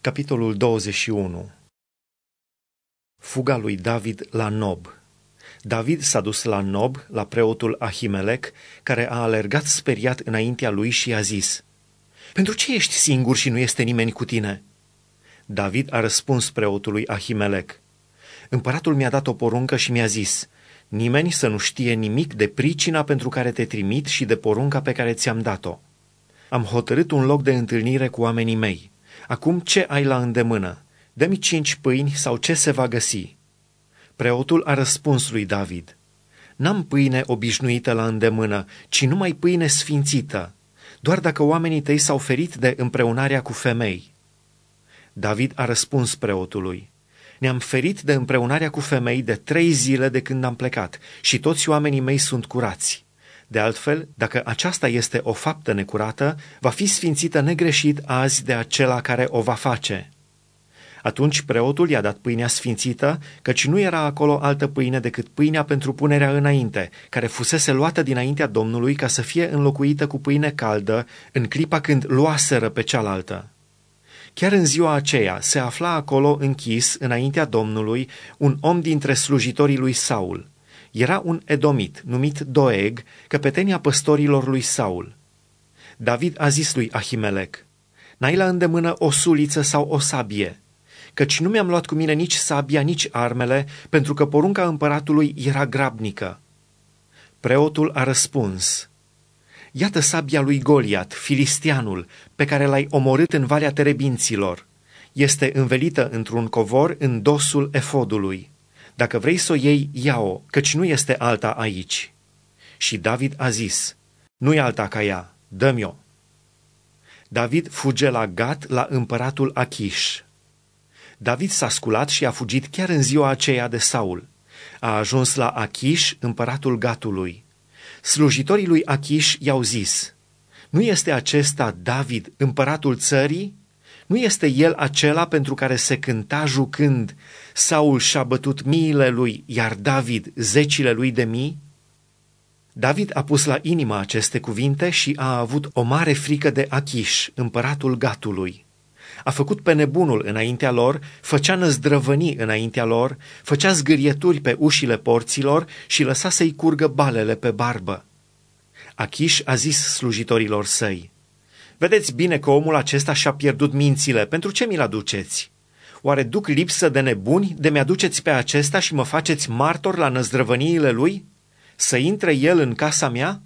Capitolul 21. Fuga lui David la Nob. David s-a dus la Nob, la preotul Ahimelec, care a alergat speriat înaintea lui și i-a zis: „Pentru ce ești singur și nu este nimeni cu tine?” David a răspuns preotului Ahimelec: „Împăratul mi-a dat o poruncă și mi-a zis: nimeni să nu știe nimic de pricina pentru care te trimit și de porunca pe care ți-am dat-o. Am hotărât un loc de întâlnire cu oamenii mei. Acum ce ai la îndemână? Dă-mi 5 pâini sau ce se va găsi?” Preotul a răspuns lui David: „N-am pâine obișnuită la îndemână, ci numai pâine sfințită, doar dacă oamenii tăi s-au ferit de împreunarea cu femei.” David a răspuns preotului: „Ne-am ferit de împreunarea cu femei de 3 zile de când am plecat și toți oamenii mei sunt curați. De altfel, dacă aceasta este o faptă necurată, va fi sfințită negreșit azi de acela care o va face.” Atunci preotul i-a dat pâinea sfințită, căci nu era acolo altă pâine decât pâinea pentru punerea înainte, care fusese luată dinaintea Domnului ca să fie înlocuită cu pâine caldă în clipa când luaseră pe cealaltă. Chiar în ziua aceea se afla acolo închis înaintea Domnului un om dintre slujitorii lui Saul. Era un edomit numit Doeg, căpetenia păstorilor lui Saul. David a zis lui Ahimelec: „N-ai la îndemână o suliță sau o sabie? Căci nu mi-am luat cu mine nici sabia, nici armele, pentru că porunca împăratului era grabnică.” Preotul a răspuns: „Iată sabia lui Goliat, filistianul, pe care l-ai omorât în Valea Terebinților. Este învelită într-un covor în dosul efodului. Dacă vrei să o iei, ia-o, căci nu este alta aici.” Și David a zis: „Nu-i alta ca ea, dă-mi-o.” David fuge la Gat, la împăratul Achiș. David s-a sculat și a fugit chiar în ziua aceea de Saul. A ajuns la Achiș, împăratul Gatului. Slujitorii lui Achiș i-au zis: „Nu este acesta David, împăratul țării? Nu este el acela pentru care se cânta jucând: Saul și-a bătut miile lui, iar David zecile lui de mii?” David a pus la inimă aceste cuvinte și a avut o mare frică de Achiș, împăratul Gatului. A făcut pe nebunul înaintea lor, făcea năzdrăvănii înaintea lor, făcea zgârieturi pe ușile porților și lăsa să-i curgă balele pe barbă. Achiș a zis slujitorilor săi: „Vedeți bine că omul acesta și-a pierdut mințile, pentru ce mi-l aduceți? Oare duc lipsă de nebuni de mi-aduceți pe acesta și mă faceți martor la năzdrăvăniile lui? Să intre el în casa mea?”